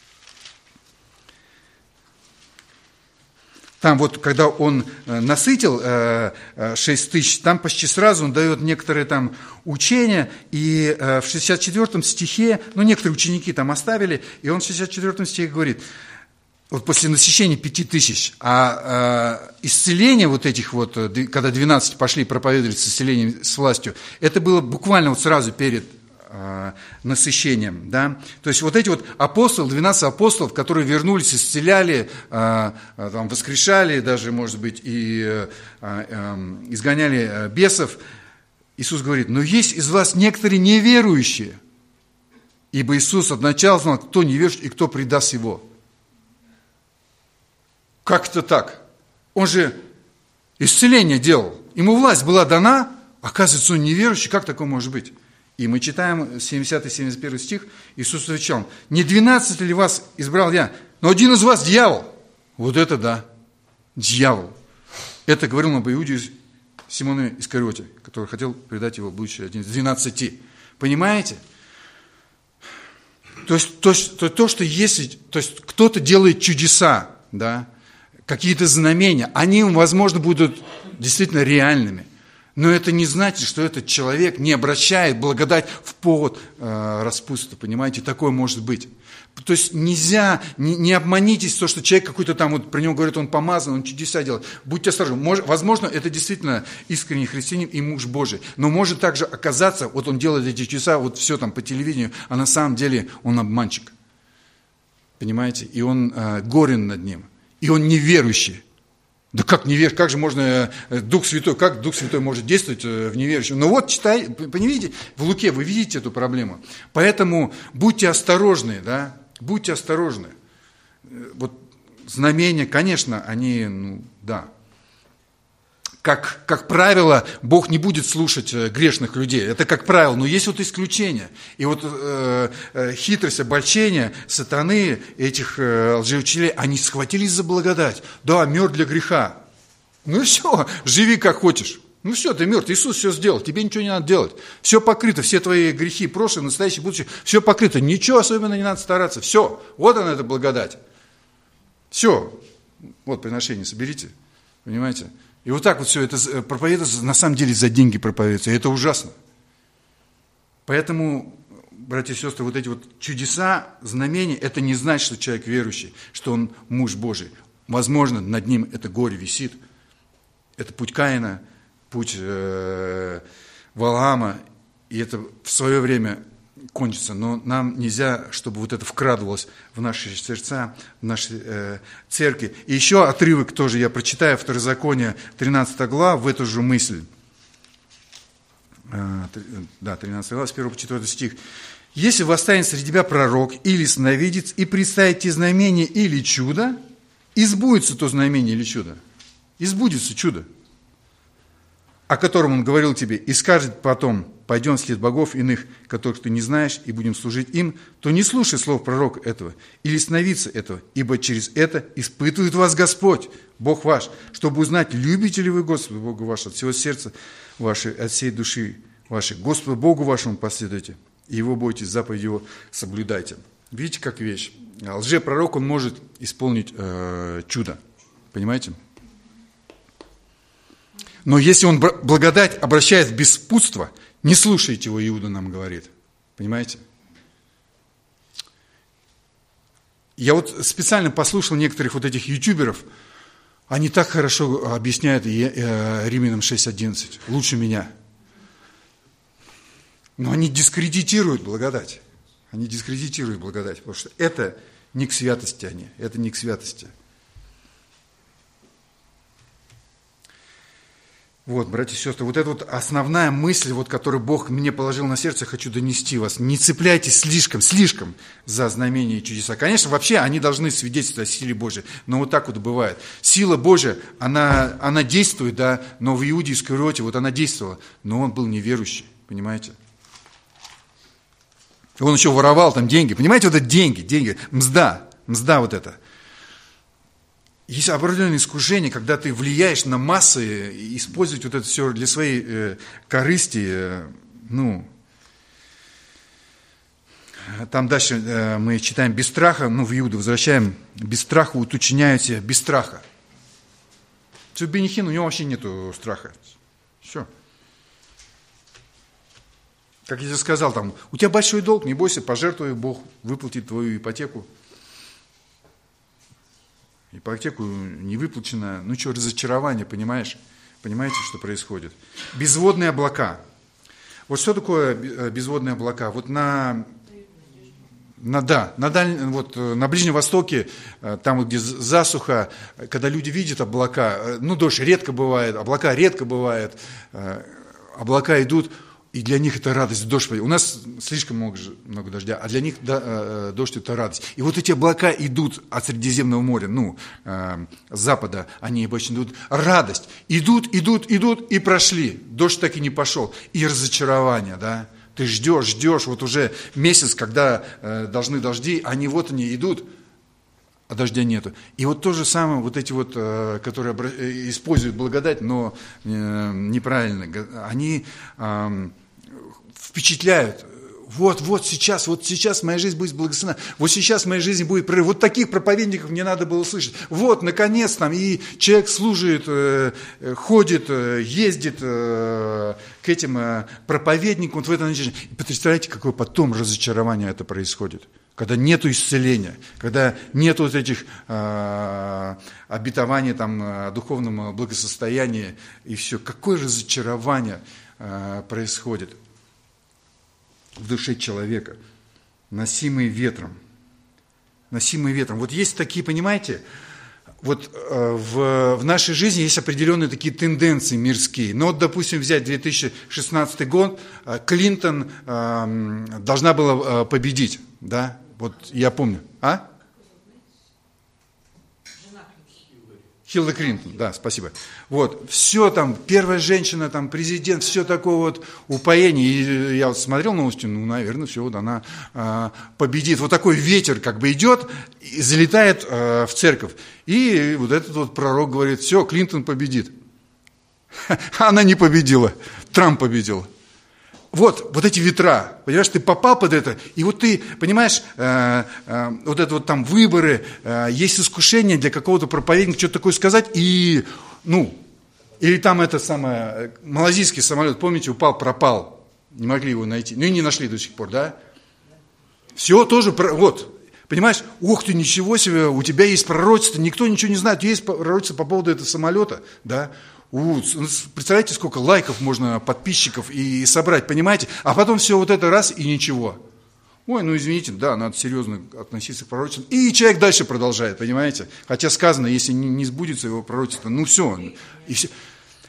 Там вот, когда он насытил 6000, там почти сразу он дает некоторые там учения, и в 64 стихе, ну, некоторые ученики там оставили, и он в 64 стихе говорит, вот после насыщения 5000, исцеление вот этих вот, когда 12 пошли проповедовать с исцелением, с властью, это было буквально вот сразу перед насыщением, да, то есть вот эти вот апостолы, 12 апостолов, которые вернулись, исцеляли, там, воскрешали даже, может быть, и изгоняли бесов, Иисус говорит, но есть из вас некоторые неверующие, ибо Иисус от начала знал, кто неверующий и кто предаст его. Как это так? Он же исцеление делал, ему власть была дана, оказывается, он неверующий, как такое может быть? И мы читаем 70-71 стих, Иисус отвечал, не 12 ли вас избрал я, но один из вас дьявол. Вот это да, дьявол. Это говорил об Иуде Симоне Искариоте, который хотел предать его, будучи один из 12. Понимаете? То есть то, что если, то есть кто-то делает чудеса, да, какие-то знамения, они, возможно, будут действительно реальными. Но это не значит, что этот человек не обращает благодать в повод распутства, понимаете, такое может быть. То есть нельзя, не обманитесь, то, что человек какой-то там, вот про него говорят, он помазан, он чудеса делает. Будьте осторожны. Возможно, это действительно искренний христианин и муж Божий. Но может также оказаться, вот он делает эти чудеса, вот все там по телевидению, а на самом деле он обманщик. Понимаете? И он горен над ним. И он неверующий. Да как неверующий, как же можно, Дух Святой, как Дух Святой может действовать в неверующем? Ну вот, читай, понимаете, в Луке вы видите эту проблему. Поэтому будьте осторожны, да, будьте осторожны. Вот знамения, конечно, они, ну, да. Как правило, Бог не будет слушать грешных людей. Это как правило, но есть вот исключения. И вот хитрость, обольщение сатаны, этих лжеучителей, они схватились за благодать. Да, мертв для греха. Ну все, живи как хочешь. Ну все, ты мертв, Иисус все сделал, тебе ничего не надо делать. Все покрыто, все твои грехи, прошлое, настоящее, будущее, все покрыто. Ничего особенно не надо стараться. Все, вот она, эта благодать. Все, вот приношение соберите, понимаете? И вот так вот все это проповедуется, на самом деле за деньги проповедуется, и это ужасно. Поэтому, братья и сестры, вот эти вот чудеса, знамения, это не значит, что человек верующий, что он муж Божий. Возможно, над ним это горе висит. Это путь Каина, путь Валаама, и это в свое время кончится. Но нам нельзя, чтобы вот это вкрадывалось в наши сердца, в наши церкви. И еще отрывок тоже я прочитаю, Второзаконие, 13 глава, в эту же мысль. Да, 13 глава, с 1 по 4 стих. «Если восстанет среди тебя пророк или сновидец, и представит тебе знамение или чудо, и сбудется то знамение или чудо. И сбудется чудо, о котором он говорил тебе, и скажет потом: пойдем вслед богов иных, которых ты не знаешь, и будем служить им, то не слушай слов пророка этого, или сновидца этого, ибо через это испытывает вас Господь, Бог ваш, чтобы узнать, любите ли вы Господа Бога вашего от всего сердца вашего, от всей души вашей. Господу Богу вашему последуйте, и Его бойтесь, заповеди Его соблюдайте. Видите, как вещь? Лжепророк, он может исполнить чудо. Понимаете? Но если он благодать обращает в беспутство, не слушайте его, Иуда нам говорит. Понимаете? Я вот специально послушал некоторых вот этих ютуберов, они так хорошо объясняют Римлянам 6:11, лучше меня. Но они дискредитируют благодать. Они дискредитируют благодать, потому что это не к святости это не к святости. Вот, братья и сестры, вот эта вот основная мысль, вот, которую Бог мне положил на сердце, хочу донести вас. Не цепляйтесь слишком за знамения и чудеса. Конечно, вообще они должны свидетельствовать о силе Божьей, но вот так вот бывает. Сила Божья, она действует, да, но в Иуде Искариоте вот она действовала, но он был неверующий, понимаете? Он еще воровал там деньги, понимаете, вот это деньги, мзда вот это. Есть определенное искушение, когда ты влияешь на массы, использовать вот это все для своей корысти, там дальше мы читаем без страха, в Иуду возвращаем, без страха уточняют себя, без страха. Все, Бенихин, у него вообще нету страха. Все. Как я тебе сказал, там, у тебя большой долг, не бойся, пожертвуй, Бог выплатит твою ипотеку. Ипотеку не выплачено, разочарование, понимаешь? Понимаете, что происходит? Безводные облака. Вот что такое безводные облака? Вот на Ближнем Востоке, там, где засуха, когда люди видят облака, дождь редко бывает, облака редко бывает, облака идут, и для них это радость, дождь. У нас слишком много дождя, а для них дождь – это радость. И вот эти облака идут от Средиземного моря, с запада, они обычно идут, радость. Идут и прошли. Дождь так и не пошел. И разочарование, да. Ты ждешь, вот уже месяц, когда должны дожди, они идут, а дождя нету. И вот то же самое, вот эти вот, которые используют благодать, но неправильно, они впечатляют. Вот сейчас моя жизнь будет благословена, вот сейчас в моей жизни будет прорыв. Вот таких проповедников мне надо было слышать. Вот, наконец, там, и человек служит, ходит, ездит к этим проповедникам, вот в этом начине. И представляете, какое потом разочарование это происходит. Когда нету исцеления, когда нету вот этих обетований там, о духовном благосостоянии, и все. Какое разочарование происходит в душе человека, носимый ветром. Вот есть такие, понимаете, вот в нашей жизни есть определенные такие тенденции мирские. Но вот, допустим, взять 2016 год, Клинтон должна была победить, да? Вот я помню. Хиллари Клинтон, да, спасибо. Вот, все там, первая женщина, там, президент, все такое вот упоение. И я вот смотрел новости, наверное, все, вот она победит. Вот такой ветер как бы идет и залетает в церковь. И вот этот вот пророк говорит: все, Клинтон победит. Она не победила, Трамп победил. Вот эти ветра, понимаешь, ты попал под это, и вот ты, понимаешь, вот это вот там выборы, есть искушение для какого-то проповедника что-то такое сказать, и, или там это самое, малазийский самолет, помните, пропал, не могли его найти, и не нашли до сих пор, да? Все тоже, понимаешь, ох ты, ничего себе, у тебя есть пророчество, никто ничего не знает, есть пророчество по поводу этого самолета, да? Представляете, сколько лайков можно, подписчиков и собрать, понимаете? А потом все вот это раз и ничего. Ой, извините, да, надо серьезно относиться к пророчеству. И человек дальше продолжает, понимаете? Хотя сказано, если не сбудется его пророчество, все. И все.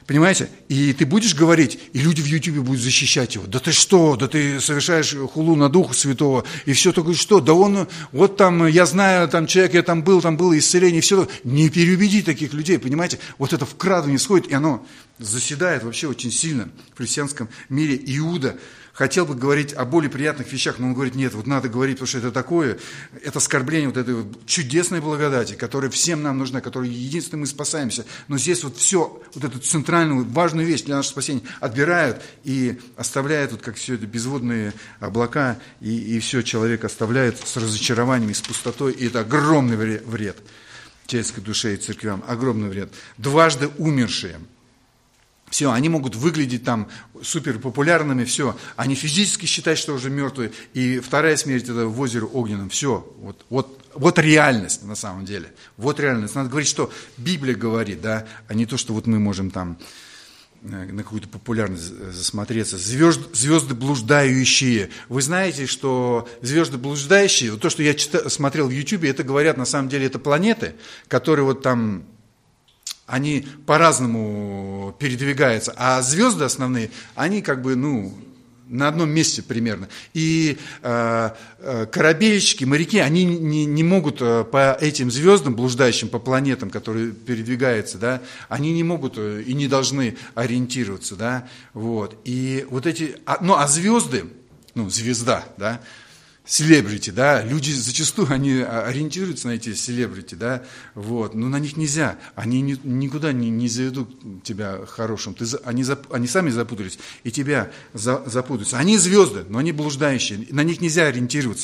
Понимаете? И ты будешь говорить, и люди в Ютубе будут защищать его. Да ты что? Да ты совершаешь хулу на Духа Святого. И все такое, что? Да он, вот там, я знаю, там человек, я там было исцеление, все. Не переубеди таких людей, понимаете? Вот это вкрадывание сходит, и оно заседает вообще очень сильно в христианском мире. Иуда хотел бы говорить о более приятных вещах, но он говорит, нет, вот надо говорить, потому что это такое, это оскорбление вот этой вот чудесной благодати, которая всем нам нужна, которой единственным мы спасаемся. Но здесь вот все, вот эту центральную, важную вещь для нашего спасения отбирают и оставляют, вот как все это безводные облака, и все человек оставляет с разочарованием, с пустотой, и это огромный вред человеческой душе и церквям, огромный вред. Дважды умершие. Все, они могут выглядеть там супер популярными, все. Они физически считают, что уже мертвые. И вторая смерть это в озере Огненном. Все. Вот реальность на самом деле. Вот реальность. Надо говорить, что Библия говорит, да, а не то, что вот мы можем там на какую-то популярность засмотреться. Звезды блуждающие. Вы знаете, что звезды блуждающие, вот то, что я смотрел в Ютубе, это говорят, на самом деле, это планеты, которые вот там... Они по-разному передвигаются, а звезды основные, они как бы, на одном месте примерно. И корабельщики, моряки, они не могут по этим звездам, блуждающим по планетам, которые передвигаются, да, они не могут и не должны ориентироваться, да, вот. И вот эти, а звезды, звезда, да, селебрити, да, люди зачастую, они ориентируются на эти селебрити, да, вот, но на них нельзя, они никуда не заведут тебя хорошим, они сами запутались, и тебя запутаются. Они звезды, но они блуждающие, на них нельзя ориентироваться.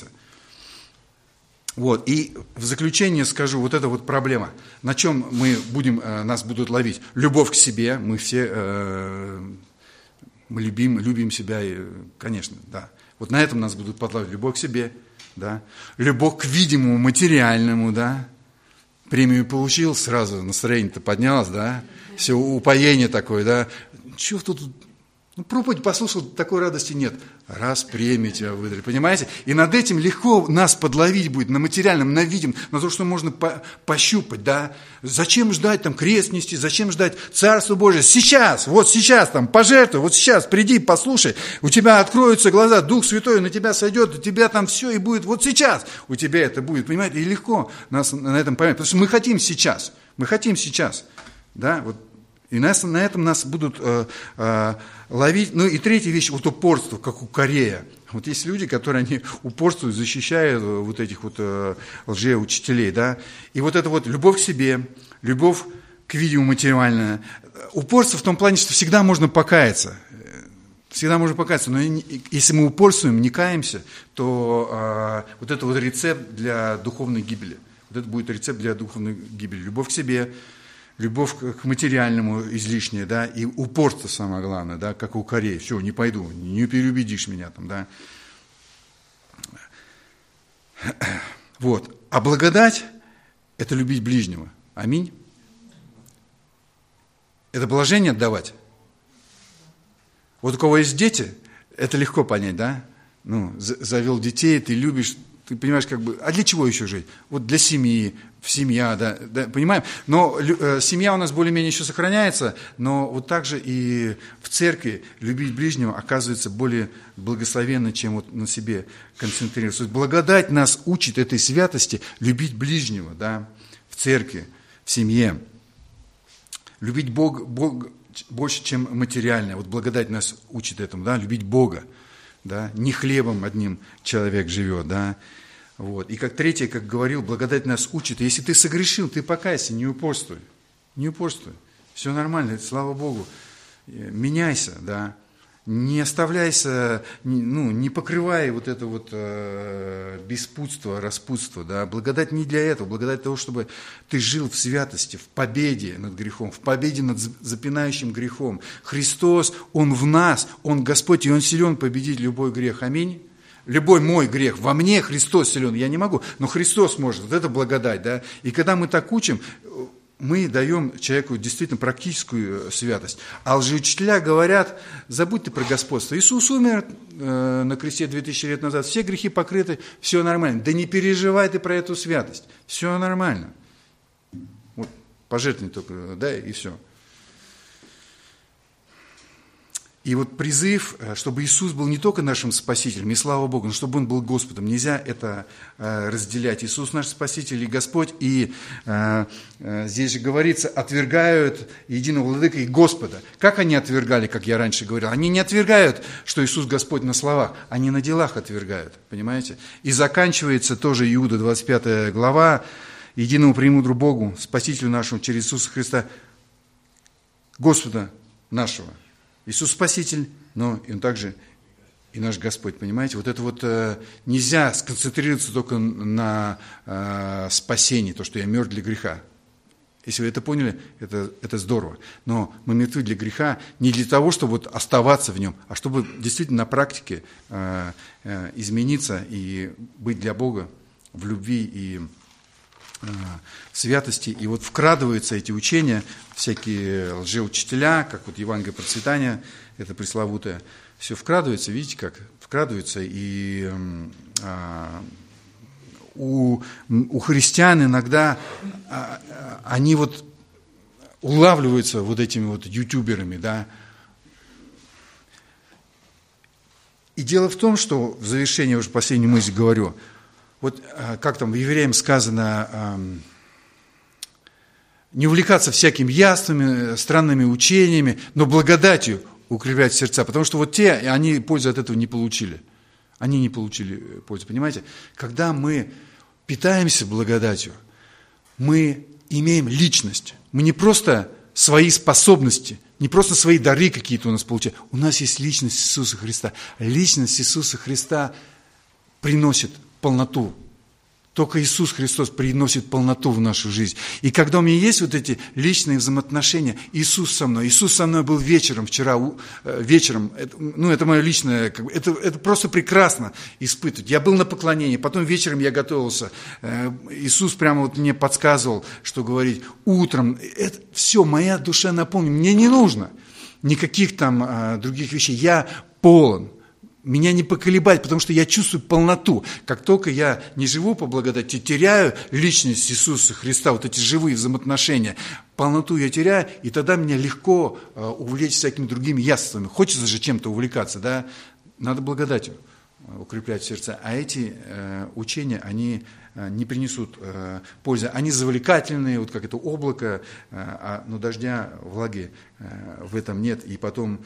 Вот, и в заключение скажу, вот эта вот проблема, на чем нас будут ловить, любовь к себе, мы все, мы любим себя, конечно, да. Вот на этом нас будут подлавить. Любовь к себе, да. Любовь к видимому, материальному, да. Премию получил, сразу настроение-то поднялось, да. Все, упоение такое, да. Чего тут... проповедь послушал, такой радости нет. Раз премию тебя выдали, понимаете? И над этим легко нас подловить будет, на материальном, на видимом, на то, что можно пощупать, да. Зачем ждать там крест нести, зачем ждать Царство Божие? Сейчас, вот сейчас там пожертвуй, вот сейчас приди, послушай, у тебя откроются глаза, Дух Святой на тебя сойдет, у тебя там все и будет, вот сейчас у тебя это будет, понимаете? И легко нас на этом поймать, потому что мы хотим сейчас, да, вот. И на этом нас будут ловить. И третья вещь, вот упорство, как у Корея. Вот есть люди, которые они упорствуют, защищают вот этих вот лжеучителей, да. И вот это вот любовь к себе, любовь к видимому материальному. Упорство в том плане, что всегда можно покаяться. Всегда можно покаяться, но если мы упорствуем, не каемся, то вот это вот рецепт для духовной гибели. Вот это будет рецепт для духовной гибели. Любовь к себе, любовь к материальному излишняя, да, и упорство самое главное, да, как у Кореи. Все, не пойду, не переубедишь меня там, да. Вот. А благодать – это любить ближнего. Аминь. Это блажение отдавать. Вот у кого есть дети, это легко понять, да. Завел детей, ты любишь, ты понимаешь, как бы, а для чего еще жить? Вот для семьи, семья, да, понимаем? Но семья у нас более-менее еще сохраняется, но вот так же и в церкви любить ближнего оказывается более благословенно, чем вот на себе концентрироваться. Благодать нас учит этой святости любить ближнего, да, в церкви, в семье. Любить Бога больше, чем материальное. Вот благодать нас учит этому, да, любить Бога. Да, не хлебом одним человек живет, да. Вот. И как третье, как говорил, благодать нас учит. Если ты согрешил, ты покайся, не упорствуй. Не упорствуй. Все нормально, слава Богу. Меняйся, да. Не оставляйся, не покрывай вот это вот беспутство, распутство, да. Благодать не для этого. Благодать для того, чтобы ты жил в святости, в победе над грехом, в победе над запинающим грехом. Христос, Он в нас, Он Господь, и Он силен победить любой грех. Аминь. Любой мой грех. Во мне Христос силен. Я не могу, но Христос может. Вот это благодать, да. И когда мы так учим, мы даем человеку действительно практическую святость. А лжеучителя говорят, забудь ты про господство. Иисус умер на кресте 2000 лет назад, все грехи покрыты, все нормально. Да не переживай ты про эту святость. Все нормально. Вот, пожертвуй только, да, и все. И вот призыв, чтобы Иисус был не только нашим Спасителем, и слава Богу, но чтобы Он был Господом. Нельзя это разделять. Иисус наш Спаситель и Господь. И здесь же говорится, отвергают единого Владыка и Господа. Как они отвергали, как я раньше говорил? Они не отвергают, что Иисус Господь на словах, они на делах отвергают. Понимаете? И заканчивается тоже Иуда, 25 глава. Единому премудру Богу, Спасителю нашему, через Иисуса Христа, Господа нашего. Иисус Спаситель, но и Он также и наш Господь, понимаете? Вот это вот нельзя сконцентрироваться только на спасении, то, что я мертв для греха. Если вы это поняли, это здорово. Но мы мертвы для греха не для того, чтобы вот оставаться в нем, а чтобы действительно на практике измениться и быть для Бога в любви и святости. И вот вкрадываются эти учения, всякие лжеучителя, как вот Евангелие процветания, это пресловутое, все вкрадывается, видите как? Вкрадывается, и у христиан иногда они вот улавливаются вот этими вот ютуберами, да. И дело в том, что, в завершение, я уже последнюю мысль говорю, вот как там в Евреям сказано, не увлекаться всякими яствами, странными учениями, но благодатью укреплять сердца. Потому что вот те, они пользу от этого не получили. Они не получили пользу, понимаете? Когда мы питаемся благодатью, мы имеем личность. Мы не просто свои способности, не просто свои дары какие-то у нас получают. У нас есть личность Иисуса Христа. Личность Иисуса Христа приносит полноту. Только Иисус Христос приносит полноту в нашу жизнь. И когда у меня есть вот эти личные взаимоотношения, Иисус со мной был вечером, вчера вечером, это мое личное, это просто прекрасно испытывать. Я был на поклонении, потом вечером я готовился. Иисус прямо вот мне подсказывал, что говорить утром. Это все, моя душа наполнена. Мне не нужно никаких там других вещей. Я полон. Меня не поколебать, потому что я чувствую полноту. Как только я не живу по благодати, теряю личность Иисуса Христа, вот эти живые взаимоотношения, полноту я теряю, и тогда меня легко увлечь всякими другими яствами. Хочется же чем-то увлекаться, да? Надо благодатью укреплять сердца. А эти учения, они не принесут пользы. Они завлекательные, вот как это облако, но дождя, влаги в этом нет. И потом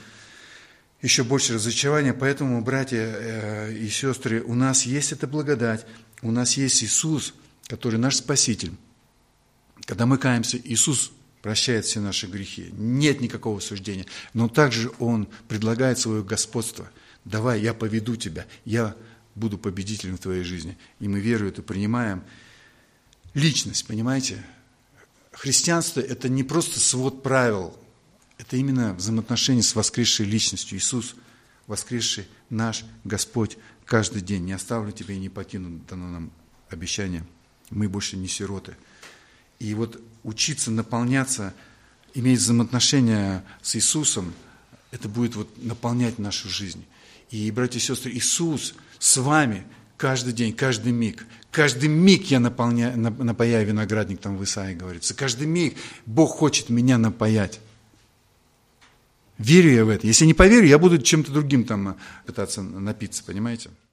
еще больше разочарования. Поэтому, братья и сестры, у нас есть эта благодать, у нас есть Иисус, который наш Спаситель. Когда мы каемся, Иисус прощает все наши грехи. Нет никакого суждения. Но также Он предлагает свое господство. Давай, я поведу тебя, я буду победителем в твоей жизни. И мы веруем и принимаем личность, понимаете? Христианство – это не просто свод правил, это именно взаимоотношения с воскресшей личностью. Иисус, воскресший наш Господь, каждый день. Не оставлю тебя и не покину, дано нам обещание. Мы больше не сироты. И вот учиться наполняться, иметь взаимоотношения с Иисусом, это будет вот наполнять нашу жизнь. И, братья и сестры, Иисус с вами каждый день, каждый миг. Каждый миг я напаяю виноградник, там в Исаии говорится. Каждый миг Бог хочет меня напаять. Верю я в это. Если не поверю, я буду чем-то другим там пытаться напиться, понимаете?